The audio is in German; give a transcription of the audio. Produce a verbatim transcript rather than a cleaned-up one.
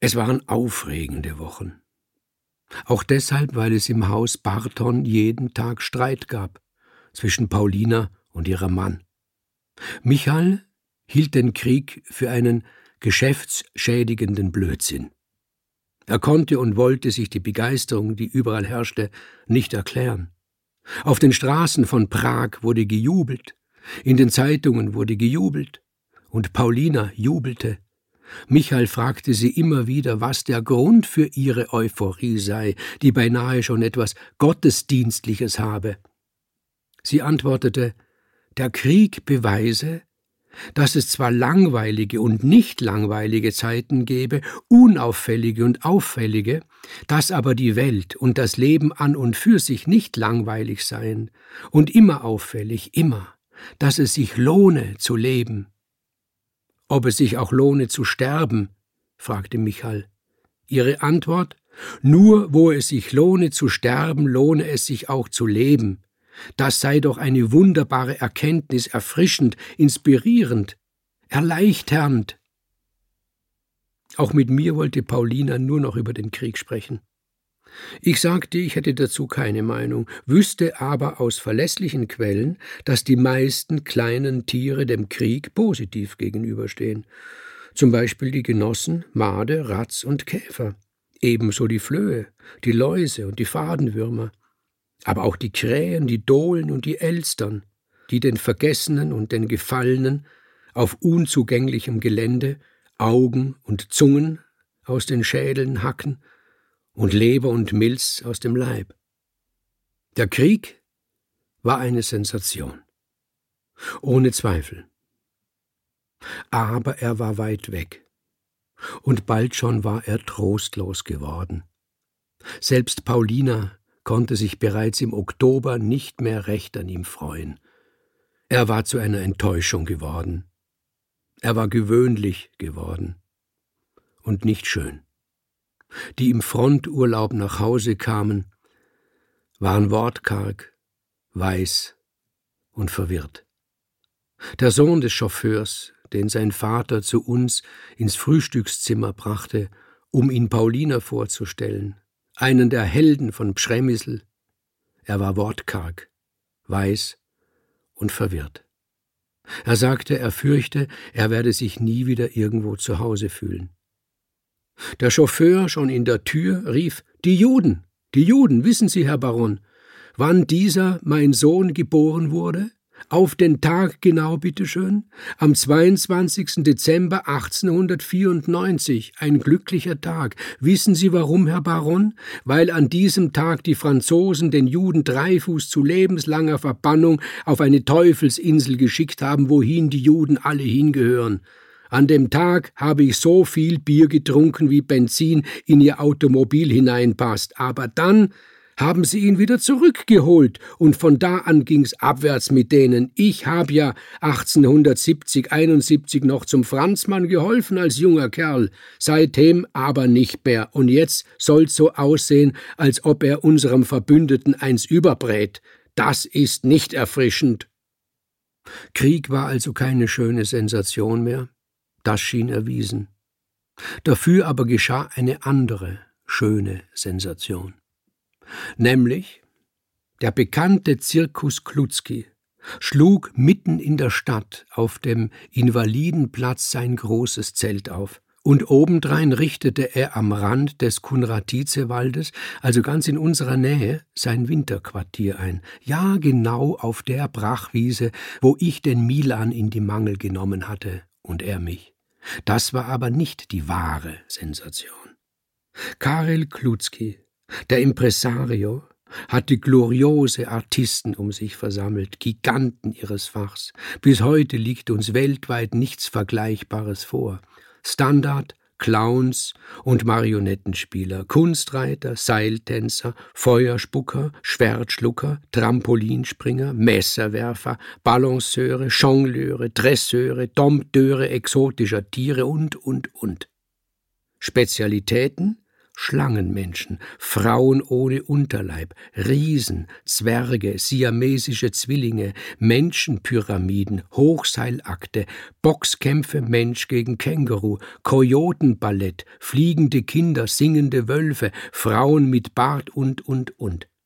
Es waren aufregende Wochen. Auch deshalb, weil es im Haus Barton jeden Tag Streit gab zwischen Paulina und ihrem Mann. Michael hielt den Krieg für einen geschäftsschädigenden Blödsinn. Er konnte und wollte sich die Begeisterung, die überall herrschte, nicht erklären. Auf den Straßen von Prag wurde gejubelt, in den Zeitungen wurde gejubelt, und Paulina jubelte. Michael fragte sie immer wieder, was der Grund für ihre Euphorie sei, die beinahe schon etwas Gottesdienstliches habe. Sie antwortete, der Krieg beweise, dass es zwar langweilige und nicht langweilige Zeiten gebe, unauffällige und auffällige, dass aber die Welt und das Leben an und für sich nicht langweilig seien und immer auffällig, immer, dass es sich lohne zu leben. Ob es sich auch lohne zu sterben, fragte Michael. Ihre Antwort, nur wo es sich lohne zu sterben, lohne es sich auch zu leben. Das sei doch eine wunderbare Erkenntnis, erfrischend, inspirierend, erleichternd. Auch mit mir wollte Paulina nur noch über den Krieg sprechen. Ich sagte, ich hätte dazu keine Meinung, wüsste aber aus verlässlichen Quellen, dass die meisten kleinen Tiere dem Krieg positiv gegenüberstehen. Zum Beispiel die Genossen Made, Ratz und Käfer, ebenso die Flöhe, die Läuse und die Fadenwürmer. Aber auch die Krähen, die Dohlen und die Elstern, die den Vergessenen und den Gefallenen auf unzugänglichem Gelände Augen und Zungen aus den Schädeln hacken und Leber und Milz aus dem Leib. Der Krieg war eine Sensation, ohne Zweifel. Aber er war weit weg, und bald schon war er trostlos geworden. Selbst Paulina konnte sich bereits im Oktober nicht mehr recht an ihm freuen. Er war zu einer Enttäuschung geworden. Er war gewöhnlich geworden und nicht schön. Die im Fronturlaub nach Hause kamen, waren wortkarg, weiß und verwirrt. Der Sohn des Chauffeurs, den sein Vater zu uns ins Frühstückszimmer brachte, um ihn Paulina vorzustellen, einen der Helden von Przemysl. Er war wortkarg, weiß und verwirrt. Er sagte, er fürchte, er werde sich nie wieder irgendwo zu Hause fühlen. Der Chauffeur, schon in der Tür, rief, »Die Juden, die Juden, wissen Sie, Herr Baron, wann dieser, mein Sohn, geboren wurde? Auf den Tag genau, bitteschön, am zweiundzwanzigsten Dezember achtzehnhundertvierundneunzig, ein glücklicher Tag. Wissen Sie warum, Herr Baron? Weil an diesem Tag die Franzosen den Juden Dreyfus zu lebenslanger Verbannung auf eine Teufelsinsel geschickt haben, wohin die Juden alle hingehören. An dem Tag habe ich so viel Bier getrunken, wie Benzin in Ihr Automobil hineinpasst, aber dann haben sie ihn wieder zurückgeholt, und von da an ging's abwärts mit denen. Ich habe ja achtzehnhundertsiebzig, einundsiebzig noch zum Franzmann geholfen als junger Kerl, seitdem aber nicht mehr, und jetzt soll's so aussehen, als ob er unserem Verbündeten eins überbrät. Das ist nicht erfrischend. Krieg war also keine schöne Sensation mehr, das schien erwiesen. Dafür aber geschah eine andere, schöne Sensation. Nämlich, der bekannte Zirkus Klutzki schlug mitten in der Stadt auf dem Invalidenplatz sein großes Zelt auf, und obendrein richtete er am Rand des Kunratice-Waldes, also ganz in unserer Nähe, sein Winterquartier ein. Ja, genau auf der Brachwiese, wo ich den Milan in die Mangel genommen hatte und er mich. Das war aber nicht die wahre Sensation. Karel Klutzki, der Impresario, hatte gloriose Artisten um sich versammelt, Giganten ihres Fachs. Bis heute liegt uns weltweit nichts Vergleichbares vor. Standard, Clowns und Marionettenspieler, Kunstreiter, Seiltänzer, Feuerspucker, Schwertschlucker, Trampolinspringer, Messerwerfer, Balanceure, Jongleure, Dresseure, Dompteure exotischer Tiere und, und, und. Spezialitäten: Schlangenmenschen, Frauen ohne Unterleib, Riesen, Zwerge, siamesische Zwillinge, Menschenpyramiden, Hochseilakte, Boxkämpfe Mensch gegen Känguru, Kojotenballett, fliegende Kinder, singende Wölfe, Frauen mit Bart und, und, und.